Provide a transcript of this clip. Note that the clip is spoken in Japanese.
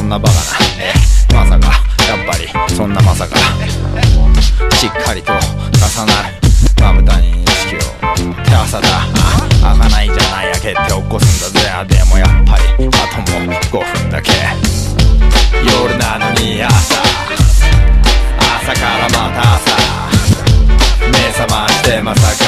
んなバカな、まさかやっぱりそんなまさかしっかりと重なるまぶたに意識を手朝だ、開かないじゃないやけって起こすんだぜ。でもやっぱりあとも5分だけ、夜なのに朝からまた朝、目覚ましてまさか